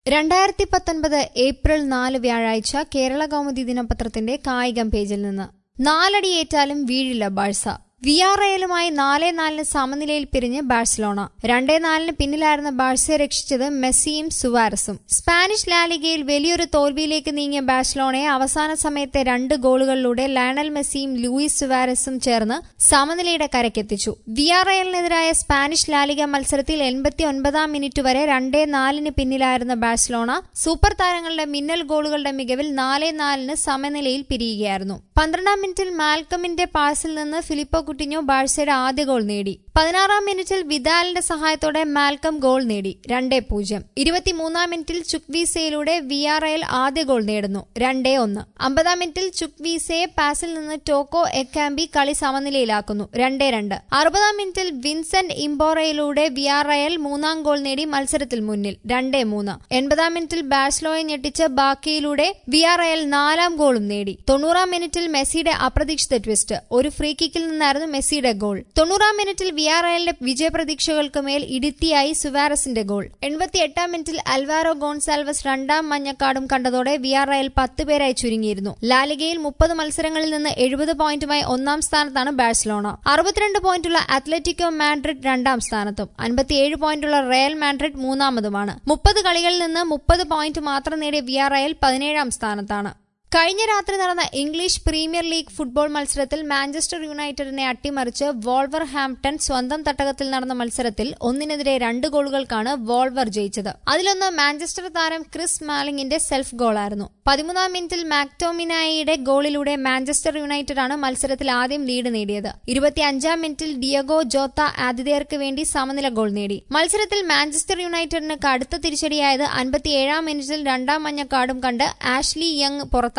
2019 April 4 വ്യാഴാഴ്ച കേരള കൗമുദി ദിനപത്രത്തിന്റെ കായികം പേജിൽ നിന്ന്. നാലടിയേറ്റാലും വീഴില്ല ബാഴ്സ. വിയാറയലുമായി 4-4 സമനിലയിൽ പിരിഞ്ഞ് ബാഴ്സലോണ. 2-4 പിന്നിലായിരുന്ന ബാഴ്സയെ രക്ഷിച്ചത് മെസ്സിയും സുവാരസും. സ്പാനിഷ് ലാലിഗയിൽ വലിയൊരു തോൽവിയിലേക്ക് നീങ്ങിയ ബാഴ്സലോണയെ അവസാന സമയത്തെ 2 ഗോളുകളിലൂടെ ലയണൽ മെസ്സിയും ലൂയിസ് സുവാരസും ചേർന്ന് സമനിലയുടെ കരക്കെത്തിച്ചു. വിയാറയലിനെതിരായ സ്പാനിഷ് ലാലിഗ മത്സരത്തിൽ 89-ാം മിനിറ്റ് വരെ 2-4 പിന്നിലായിരുന്ന ബാഴ്സലോണ സൂപ്പർ താരങ്ങളുടെ മിന്നൽ ഗോളുകളുടെ മികവിൽ 4-4 സമനിലയിൽ പിരിയുകയായിരുന്നു. 12-ാം മിനിറ്റിൽ മാൽക്കമിന്റെ പാസിൽ നിന്ന് ഫിലിപ്പോ കുട്ടിഞ്ഞോ ബാഴ്സയുടെ ആദ്യ ഗോൾ നേടി. 16-ാം മിനിറ്റിൽ വിദാലിന്റെ സഹായത്തോടെ മാൽക്കം ഗോൾ നേടി 2-0. 23-ാം മിനിറ്റിൽ ചുക്വീസയിലൂടെ വിയാറയൽ ആദ്യ ഗോൾ നേടുന്നു 2-1. 50-ാം മിനിറ്റിൽ ചുക്വീസയെ പാസിൽ നിന്ന് ടോക്കോ എക്കാമ്പി കളി സമനിലയിലാക്കുന്നു 2-2. 60-ാം മിനിറ്റിൽ വിൻസെന്റ് ഇംബോറയിലൂടെ വിയാറയൽ 3-ാം ഗോൾ നേടി മത്സരത്തിൽ മുന്നിൽ 2-3. 80-ാം മിനിറ്റിൽ ബാഴ്സലോയെ ഞെട്ടിച്ച ബാക്കിയിലൂടെ വിയാറയൽ 4-ാം ഗോളും നേടി. 90-ാം മിനിറ്റിൽ മെസ്സിയുടെ അപ്രതീക്ഷിത ട്വിസ്റ്റ്. ഒരു ഫ്രീ കിക്കിൽ നിന്നായിരുന്നു മെസ്സിയുടെ ഗോൾ. 90-ാം മിനിറ്റിൽ വിയാറയലിന്റെ വിജയപ്രതീക്ഷകൾക്ക് മേൽ ഇടുത്തിയായി സുവാരസിന്റെ ഗോൾ. 88-ാം മിനിറ്റിൽ അൽവാരോ ഗോൺസാൽവസ് 2-ാം മഞ്ഞക്കാർഡും കണ്ടതോടെ വിയാറയൽ 10 പേരായി ചുരുങ്ങിയിരുന്നു. ലാലിഗയിൽ 30 മത്സരങ്ങളിൽ നിന്ന് 70 പോയിന്റുമായി 1-ാം സ്ഥാനത്താണ് ബാഴ്സലോണ. 62 പോയിന്റുള്ള അത്ലറ്റിക്കോ മാഡ്രിഡ് 2-ാം സ്ഥാനത്തും 57 പോയിന്റുള്ള റയൽ മാഡ്രിഡ് 3-ാമതുമാണ്. 30 കളികളിൽ നിന്ന് 30 പോയിന്റ് മാത്രം നേടിയ വിയാറയൽ 17-ാം സ്ഥാനത്താണ്. കഴിഞ്ഞ രാത്രി നടന്ന ഇംഗ്ലീഷ് പ്രീമിയർ ലീഗ് ഫുട്ബോൾ മത്സരത്തിൽ മാഞ്ചസ്റ്റർ യുണൈറ്റഡിനെ അട്ടിമറിച്ച് വോൾവർഹാംപ്ടൺ സ്വന്തം തട്ടകത്തിൽ നടന്ന മത്സരത്തിൽ 1-2 ഗോളുകൾക്കാണ് വോൾവർ ജയിച്ചത്. അതിലൊന്ന് മാഞ്ചസ്റ്റർ താരം ക്രിസ് സ്മാലിംഗിന്റെ സെൽഫ് ഗോളായിരുന്നു. 13-ാം മിനിറ്റിൽ മാക്ടോമിനായിയുടെ ഗോളിലൂടെ മാഞ്ചസ്റ്റർ യുണൈറ്റഡ് ആണ് മത്സരത്തിൽ ആദ്യം ലീഡ് നേടിയത്. 25-ാം മിനിറ്റിൽ ഡിയഗോ ജോത്ത ആതിഥേയർക്ക് വേണ്ടി സമനില ഗോൾ നേടി. മത്സരത്തിൽ മാഞ്ചസ്റ്റർ യുണൈറ്റഡിന് കടുത്ത തിരിച്ചടിയായത് 57-ാം മിനിറ്റിൽ 2-ാം മഞ്ഞക്കാർഡും കണ്ട് ആഷ്ലി യങ് പുറത്തായതാണ്.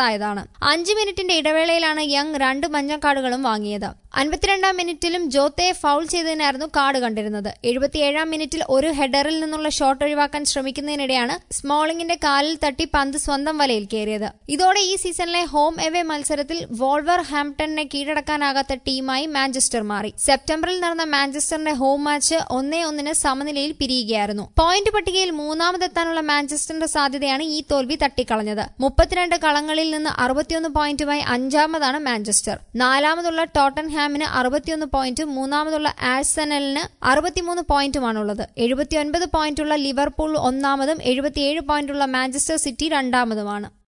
5 മിനിറ്റിന്റെ ഇടവേളയിലാണ് യങ് 2 മഞ്ഞക്കാർഡുകളും വാങ്ങിയത്. 52-ാം മിനിറ്റിലും ജോത്തയെ ഫൗൾ ചെയ്തതിനായിരുന്നു കാർഡ് കണ്ടിരുന്നത്. 77-ാം മിനിറ്റിൽ ഒരു ഹെഡറിൽ നിന്നുള്ള ഷോട്ട് ഒഴിവാക്കാൻ ശ്രമിക്കുന്നതിനിടെയാണ് സ്മോളിംഗിന്റെ കാലിൽ തട്ടി പന്ത് സ്വന്തം വലയിൽ കയറിയത്. ഇതോടെ ഈ സീസണിലെ ഹോം എവേ മത്സരത്തിൽ വോൾവർഹാംപ്ടണിനെ കീഴടക്കാനാകാത്ത ടീമായി മാഞ്ചസ്റ്റർ മാറി. സെപ്റ്റംബറിൽ നടന്ന മാഞ്ചസ്റ്ററിന്റെ ഹോം മാച്ച് 1-1 സമനിലയിൽ പിരിയുകയായിരുന്നു. പോയിന്റ് പട്ടികയിൽ 3-ാമതെത്താനുള്ള മാഞ്ചസ്റ്ററിന്റെ സാധ്യതയാണ് ഈ തോൽവി തട്ടിക്കളഞ്ഞത്. 32 കളങ്ങളിൽ നിന്ന് 61 പോയിന്റുമായി 5-ാമതാണ് മാഞ്ചസ്റ്റർ. 4-ാമതുള്ള ടോട്ടൻഹാമിന് 61 പോയിന്റും 3-ാമതുള്ള ആഴ്സണലിന് 63 പോയിന്റുമാണുള്ളത്. 79 പോയിന്റുള്ള ലിവർപൂൾ 1-ാമതും 77 പോയിന്റുള്ള മാഞ്ചസ്റ്റർ സിറ്റി 2-ാമതുമാണ്.